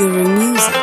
Guru Music.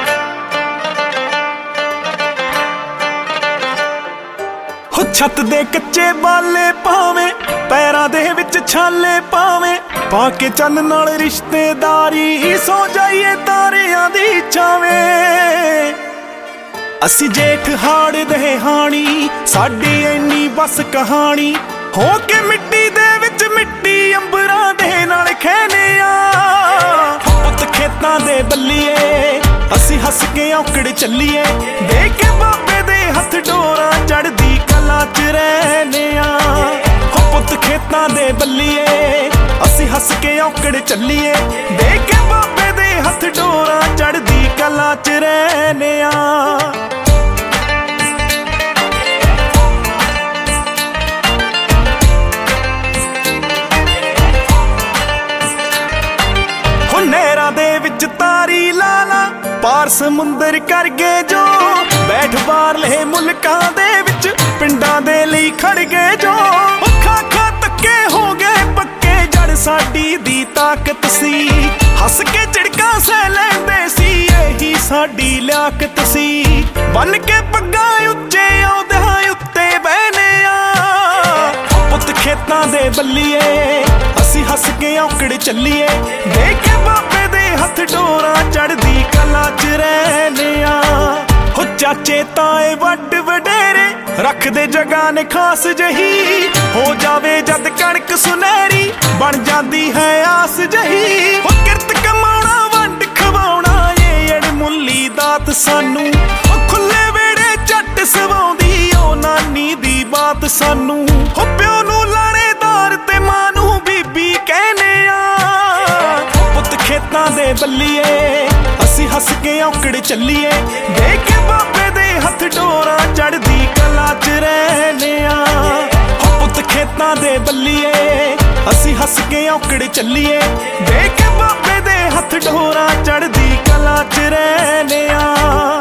ਹੋ ਛੱਤ ਦੇ ਕੱਚੇ ਬਾਲੇ ਪਾਵੇਂ, ਪੈਰਾਂ ਦੇ ਵਿੱਚ ਛਾਲੇ ਪਾਵੇਂ, ਪਾ ਕੇ ਚੰਨ ਨਾਲ ਰਿਸ਼ਤੇਦਾਰੀ, ਸੋ ਜਾਈਏ ਤਾਰਿਆਂ ਦੀ ਛਾਵੇਂ। ਅਸੀਂ ਜੇਠ ਹਾੜ ਦੇ ਹਾਣੀ, ਸਾਡੀ ਇੰਨੀ ਬਸ ਕਹਾਣੀ, ਹੋ ਕੇ ਮਿੱਟੀ ਦੇ ਵਿੱਚ ਮਿੱਟੀ, ਅੰਬਰਾਂ ਦੇ ਨਾਲ ਖਹਿਨੇ ਆ। ਪੁੱਤ ਖੇਤਾਂ ਦੇ ਬੱਲੀਏ, ਅਸੀਂ ਹੱਸ ਕੇ ਔਕੜ ਚੱਲੀਏ, ਦੇਖ ਕੇ ਬਾਬੇ ਦੇ ਹੱਥ ਡੋਰਾਂ, ਚੜ੍ਹਦੀ ਕਲਾ ਚ ਰਹਿਨੇ ਆ। ਹੋ ਪੁੱਤ ਖੇਤਾਂ ਦੇ ਬੱਲੀਏ, ਅਸੀਂ ਹੱਸ ਕੇ ਔਕੜ ਚੱਲੀਏ, ਦੇਖ ਕੇ ਬਾਬੇ ਦੇ ਹੱਥ ਡੋਰਾਂ, ਚੜ੍ਹਦੀ ਕਲਾ ਚ ਰਹਿਨੇ ਆ। ਨਹਿਰਾਂ ਦੇ ਵਿੱਚ ਤਾਰੀ ਲਾ ਲਾ, ਪਾਰ ਸਮੁੰਦਰ ਕਰ ਗਏ ਜੋ, ਬੈਠ ਬਾਹਰਲੇ ਮੁਲਕਾਂ ਦੇ ਵਿੱਚ, ਪਿੰਡਾਂ ਦੇ ਲਈ ਖੜ ਗਏ ਜੋ। ਖਾ ਤੱਕੇ ਹੋ ਗਏ ਪੱਕੇ, ਜੜ ਸਾਡੀ ਦੀ ਤਾਕਤ ਸੀ, ਹੱਸ ਕੇ ਝਿੜਕਾਂ ਸਹਿ ਲੈਂਦੇ ਸੀ, ਇਹੀ ਸਾਡੀ ਲਿਆਕਤ ਸੀ। ਬਨ ਕੇ ਪੱਗਾਂ ਉੱਚੇ ਆਉਂਦਿਆਂ ਉੱਤੇ ਬਹਿਨੇ ਆ। ਪੁੱਤ ਖੇਤਾਂ ਦੇ ਬੱਲੀਏ, ਅਸੀਂ ਹੱਸ ਕੇ ਔਕੜ ਚੱਲੀਏ, ਦੇਖ ਕੇ ਬਾਬੇ ਦੇ ਹੱਥ ਡੋਰਾਂ, ਚੜ੍ਹਦੀ ਕਲਾ ਚ ਰਹਿਨੇ ਆ। ਹੋ ਚਾਚੇ ਤਾਏ ਵੱਡ ਵਡੇਰੇ, ਰੱਖਦੇ ਜਗ੍ਹਾ ਨੇ ਖਾਸ ਜਹੀ, ਹੋ ਜਾਵੇ ਜਦ ਕਣਕ ਸੁਨਹਿਰੀ, ਬਣ ਜਾਂਦੀ ਹੈ ਆਸ ਜਹੀ। ਹੋ ਕਿਰਤ ਕਮਾਉਣਾ ਵੰਡ ਖਵਾਉਣਾ, ਇਹ ਅਣਮੁੱਲੀ ਦਾਤ ਸਾਨੂੰ, ਉਹ ਖੁੱਲੇ ਵੇੜੇ ਝੱਟ ਸਵਾਉਂਦੀ, ਉਹ ਨਾਨੀ ਦੀ ਬਾਤ ਸਾਨੂੰ। ਹੋ ਪਿਓ ਨੂੰ ਲਾਣੇਦਾਰ ਤੇ ਮਾਂ ਨੂੰ ਬੀਬੀ ਕਹਿੰਨੇ ਆ। ਪੁੱਤ ਖੇਤਾਂ ਦੇ ਬੱਲੀਏ, ਅਸੀਂ ਹੱਸ ਕੇ ਔਕੜ ਚੱਲੀਏ, ਦੇਖ ਕੇ ਬਾਬੇ ਦੇ ਹੱਥ ਡੋਰਾਂ, ਚੜ੍ਹਦੀ ਕਲਾ ਚ ਰਹਿਨੇ ਆ। ਹੋ ਪੁੱਤ ਖੇਤਾਂ ਦੇ ਬੱਲੀਏ, ਅਸੀਂ ਹੱਸ ਕੇ ਔਕੜ ਚੱਲੀਏ, ਦੇਖ ਕੇ ਬਾਬੇ ਦੇ ਹੱਥ ਡੋਰਾਂ, ਚੜ੍ਹਦੀ ਕਲਾ ਚ ਰਹਿਨੇ ਆ।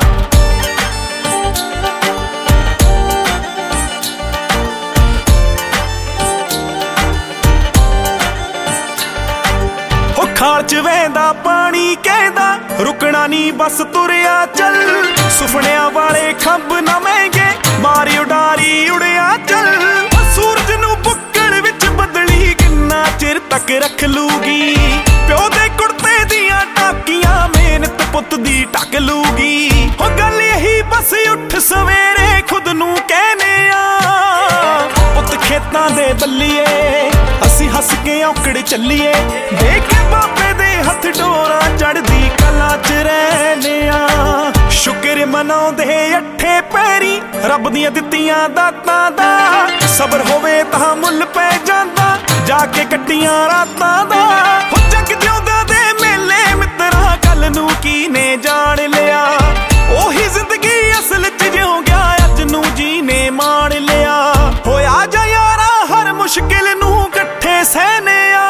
ਖਾਲ ਚ ਵਹਿੰਦਾ ਪਾਣੀ ਕਹਿੰਦਾ, ਰੁਕਣਾ ਨੀ ਬਸ ਤੁਰਿਆ ਚੱਲ, ਸੁਪਨਿਆਂ ਵਾਲੇ ਖੰਭ ਨਾ ਮਹਿੰਗੇ, ਮਾਰੀ ਉਡਾਰੀ ਉੜਿਆ ਚੱਲ। ਸੂਰਜ ਨੂੰ ਬੁੱਕਲ ਵਿੱਚ ਬਦਲੀ, ਕਿੰਨਾ ਚਿਰ ਤੱਕ ਰੱਖ ਲੂਗੀ, ਪਿਓ ਦੇ ਕੁੜਤੇ ਦੀਆਂ ਟਾਕੀਆਂ, ਮਿਹਨਤ ਪੁੱਤ ਦੀ ਢੱਕ ਲੂਗੀ। ਹੋ ਗੱਲ ਇਹੀ ਬਸ ਉੱਠ ਸਵੇਰੇ, ਖੁਦ ਨੂੰ ਕਹਿਨੇ ਆ। ਪੁੱਤ ਖੇਤਾਂ ਦੇ ਬੱਲੀਏ, ਅਸੀਂ ਹੱਸ ਕੇ ਔਕੜ ਚੱਲੀਏ, ਦੇਖ ਕੇ ਬਾਬੇ ਦੇ ਹੱਥ ਡੋਰਾਂ, ਚੜ੍ਹਦੀ ਕਲਾ ਚ ਰਹਿਨੇ ਆ। ਸ਼ੁਕਰ ਮਨਾਉਂਦੇ ਅੱਠੇ ਪੈਰੀ, ਰੱਬ ਦੀਆਂ ਦਿੱਤੀਆਂ ਦਾਤਾਂ ਦਾ, ਸਬਰ ਹੋਵੇ ਤਾਂ ਮੁੱਲ ਪੈ ਜਾਂਦਾ, ਜਾ ਕੇ ਕੱਟੀਆਂ ਰਾਤਾਂ ਦਾ। ਹੋ ਜੱਗ ਜਿਉਂਦਾ ਦੇ ਮੇਲੇ ਮਿੱਤਰਾਂ, ਕੱਲ ਨੂੰ ਕੀ ਨੇ ਜਾਣ ਲਿਆ, ਉਹੀ ਜ਼ਿੰਦਗੀ ਅਸਲ ਚ ਜਿਉਂ ਗਿਆ, ਅੱਜ ਨੂੰ ਜੀ ਨੇ ਮਾਣ ਲਿਆ। ਹੋਇਆ ਜਾ ਯਾਰਾ ਹਰ ਮੁਸ਼ਕਿਲ ਨੂੰ ਇਕੱਠੇ ਸਹਿਨੇ ਆ।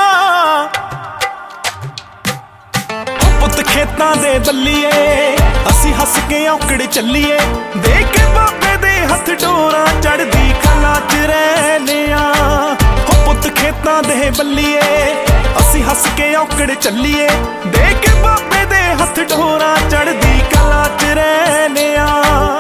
ਪੁੱਤ ਖੇਤਾਂ ਦੇ ਬੱਲੀਏ, ਅਸੀਂ ਹੱਸ ਕੇ ਔਕੜ ਚੱਲੀਏ, ਦੇਖ ਕੇ ਬਾਬੇ ਦੇ ਹੱਥ ਡੋਰਾਂ, ਚੜ੍ਹਦੀ ਕਲਾ ਚ ਰਹਿਨੇ ਆ। ਹੋ ਪੁੱਤ ਖੇਤਾਂ ਦੇ ਬੱਲੀਏ, ਅਸੀਂ ਹੱਸ ਕੇ ਔਕੜ ਚੱਲੀਏ, ਦੇਖ ਕੇ ਬਾਬੇ ਦੇ ਹੱਥ ਡੋਰਾਂ, ਚੜ੍ਹਦੀ ਕਲਾ ਚ ਰਹਿਨੇ ਆ।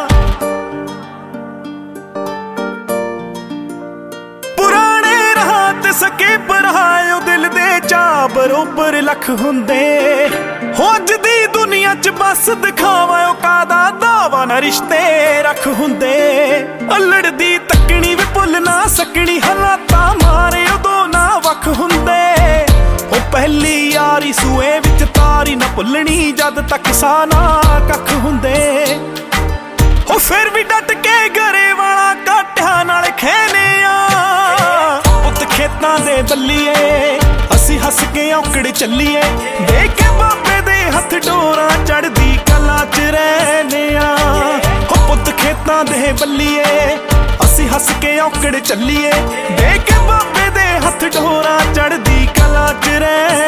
ਸਕੇ ਪਰਾਇਓ ਦਿਲ ਦੇ ਚਾਅ ਬਰੋਬਰ ਲੱਖ ਹੁੰਦੇ, ਹੋ ਅੱਜ ਦੀ ਦੁਨੀਆ ਚ ਬਸ ਦਿਖਾਵਾ, ਉਹ ਕਾਦਾ ਦਾਵਾ ਨਾ ਰਿਸ਼ਤੇ ਰੱਖ ਹੁੰਦੇ। ਅਲੜ ਦੀ ਤੱਕਣੀ ਵੀ ਭੁੱਲ ਨਾ ਸਕਣੀ, ਹਾਲਾਤਾਂ ਮਾਰੇ ਉਦੋਂ ਨਾ ਵੱਖ ਹੁੰਦੇ। ਉਹ ਪਹਿਲੀ ਯਾਰੀ ਸੂਏ ਵਿੱਚ ਤਾਰੀ ਨਾ ਭੁੱਲਣੀ, ਜਦ ਤੱਕ ਸਾਹ ਨਾ ਕੱਖ ਹੁੰਦੇ। ਉਹ ਫਿਰ ਵੀ ਡਟ ਕੇ ਗਰੇ ਵਾਲਾ ਕਾਟਿਆਂ ਨਾਲ ਖਹਿਨੇ ਆ। ਖੇਤਾਂ ਦੇ ਬੱਲੀਏ, ਅਸੀਂ ਹੱਸ ਕੇ ਔਕੜ ਚੱਲੀਏ, ਦੇਖ ਕੇ ਬਾਬੇ ਦੇ ਹੱਥ ਡੋਰਾਂ, ਚੜ੍ਹਦੀ ਕਲਾ ਚ ਰਹਿਨੇ ਆ। ਹੋ ਪੁੱਤ ਖੇਤਾਂ ਦੇ ਬੱਲੀਏ, ਅਸੀਂ ਹੱਸ ਕੇ ਔਕੜ ਚੱਲੀਏ, ਦੇਖ ਕੇ ਬਾਬੇ ਦੇ ਹੱਥ ਡੋਰਾਂ, ਚੜ੍ਹਦੀ ਕਲਾ ਚ ਰਹਿਨੇ ਆ।